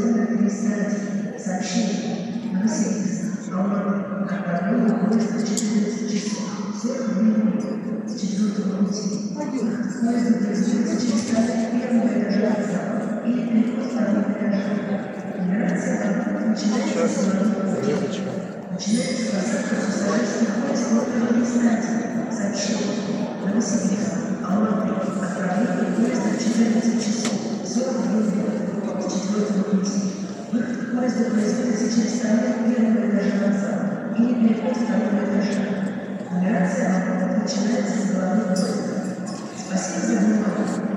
номер 301. Сообщение. Новосибирск. Алматы. Отправление поезда в 14 часов 40 минут с 4-го пути. Поезд производится через сторону первого этажа вокзала или переход второго этажа. Нумерация начинается с Начинается посадка пассажирских поезд номер 301. Сообщение. Новосибирск. Алматы. Отправление поезда в 14 часов 40 минут с 4-го пути. Выход поезда производится через сторону первого этажа вокзала или переход второго этажа. Нумерация начинается с головы поезда. Спасибо за внимание.